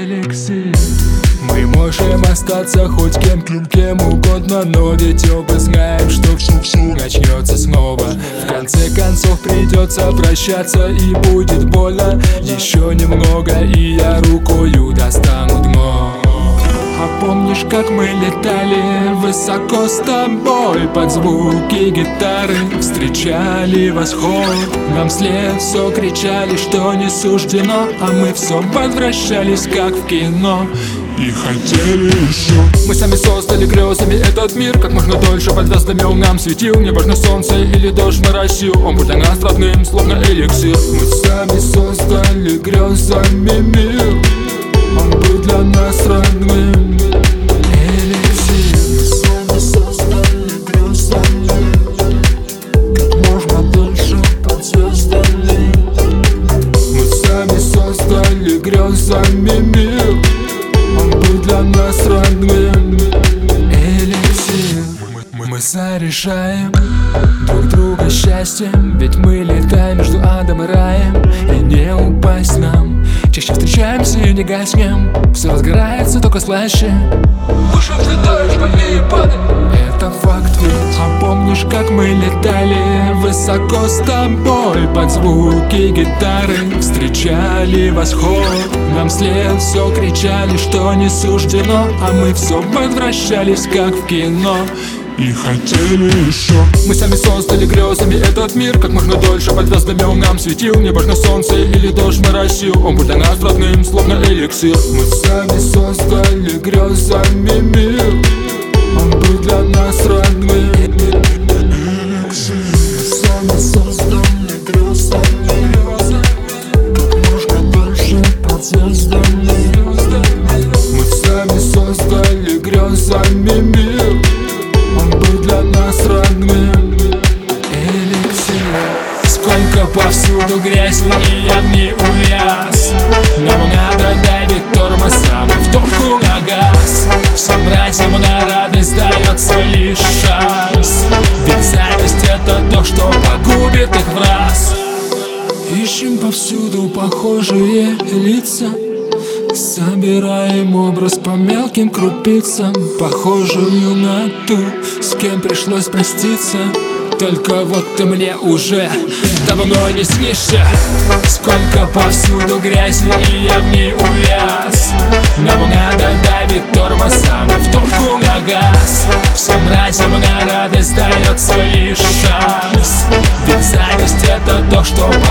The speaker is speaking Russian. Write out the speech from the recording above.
эликсир. Мы можем остаться хоть кем угодно, но ведь оба знаем, что все начнется снова. В конце концов придется прощаться и будет больно. Еще немного и я рукою достану дно. А помнишь, как мы летали высоко с тобой под звуки гитары, встречали восход? Нам вслед все кричали, что не суждено, а мы все возвращались, как в кино, и хотели еще. Мы сами создали грезами этот мир, как можно дольше под звездами он нам светил. Неважно, солнце или дождь моросил, он был для нас родным, словно эликсир. Мы сами создали грезами мир, он был для нас родным. Эликсир. Мы сами создали грезами, как можно дольше под звездами. Мы сами создали грезами мир, он был для нас родным. Эликсир. Мы заряжаем друг друга счастьем, ведь мы летаем между адом и раем, и не упасть нам. Чаще встречаемся и не гаснем, все разгорается только слаще. Выше взлетаешь, больнее падай, это факт ведь. А помнишь, как мы летали высоко с тобой под звуки гитары, встречали восход? Нам вслед все кричали, что не суждено, а мы все возвращались, как в кино, и хотели еще. Мы сами создали грезами этот мир, как можно дольше под звездами он нам светил. Неважно, солнце или дождь моросил, он был для нас родным, словно эликсир. Мы сами создали грезами мир, он был для нас родным. Эликсир. Мы сами создали грезами, как можно дольше под звездами. Мы сами создали грезами мир, он был для нас родным. Эликсир. Сколько повсюду грязи, и я в ней увяз. Нам надо давить тормозом и в топку на газ. Всем братьям на радость дается лишь шанс, ведь зависть это то, что погубит их в раз. Ищем повсюду похожие лица, собираем образ по мелким крупицам, похожую на ту, с кем пришлось проститься. Только вот ты мне уже давно не снишься. Сколько повсюду грязи, и я в ней увяз. Нам надо давить тормозом и в топку на газ. Всем братьям на радость дается лишь шанс, ведь зависть это то, что